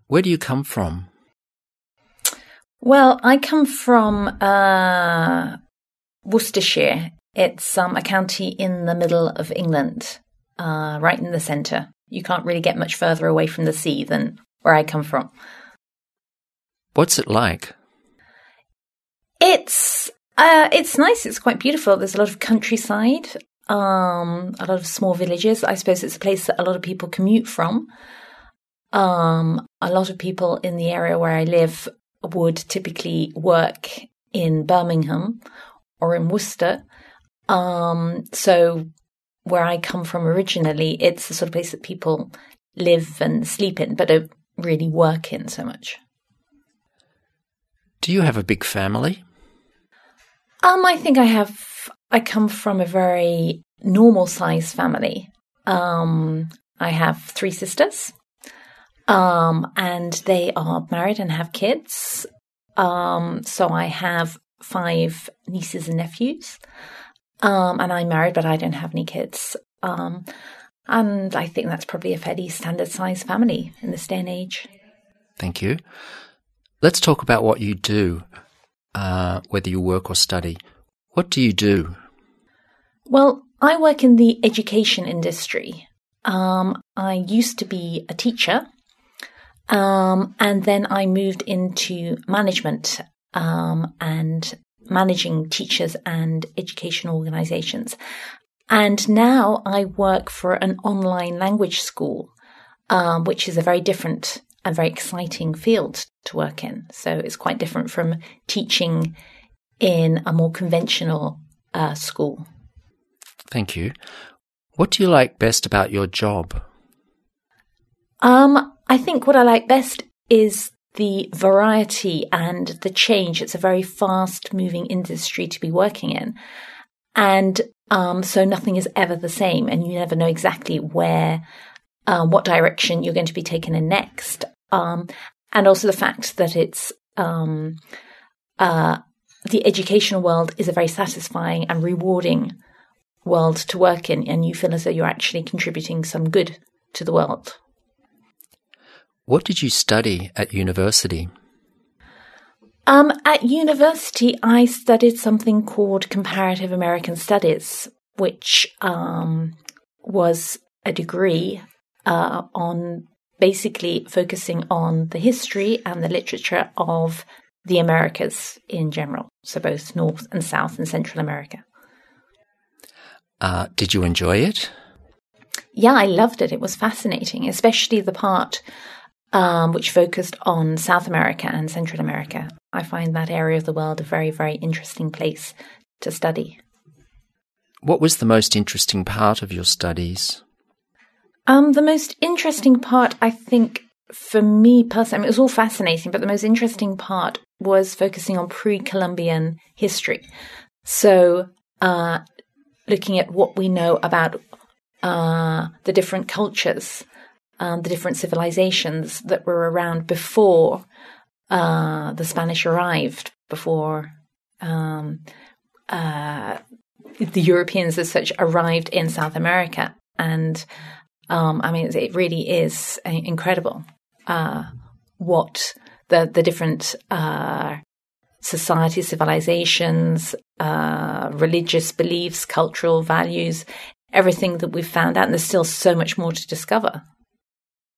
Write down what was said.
Where do you come from? Well, I come from Worcestershire. It's a county in the middle of England, right in the centre. You can't really get much further away from the sea than where I come from. What's it like? It's nice. It's quite beautiful. There's a lot of countryside, a lot of small villages. I suppose it's a place that a lot of people commute from. A lot of people in the area where I live would typically work in Birmingham or in Worcester. So where I come from originally, it's the sort of place that people live and sleep in, but don't really work in so much. Do you have a big family? I think I come from a very normal sized family. I have 3 sisters, and they are married and have kids. So I have 5 nieces and nephews. And I'm married, but I don't have any kids. And I think that's probably a fairly standard sized family in this day and age. Thank you. Let's talk about what you do, whether you work or study. What do you do? Well, I work in the education industry. I used to be a teacher, and then I moved into management and managing teachers and educational organisations. And now I work for an online language school, which is a very different and very exciting field to work in. So it's quite different from teaching in a more conventional school. Thank you. What do you like best about your job? I think what I like best is the variety and the change. It's a very fast-moving industry to be working in. And so nothing is ever the same, and you never know exactly where, what direction you're going to be taken in next. And also the fact that it's the educational world is a very satisfying and rewarding world to work in, and you feel as though you're actually contributing some good to the world. What did you study at university? At university, I studied something called Comparative American Studies, which was a degree on basically focusing on the history and the literature of the Americas in general, so both North and South and Central America. Did you enjoy it? Yeah, I loved it. It was fascinating, especially the part which focused on South America and Central America. I find that area of the world a very, very interesting place to study. What was the most interesting part of your studies? The most interesting part, I think, for me personally, it was all fascinating, but the most interesting part was focusing on pre-Columbian history. So, looking at what we know about the different cultures, the different civilizations that were around before the Spanish arrived, before the Europeans as such arrived in South America. And it really is incredible what the different societies, civilizations, religious beliefs, cultural values, everything that we've found out. And there's still so much more to discover.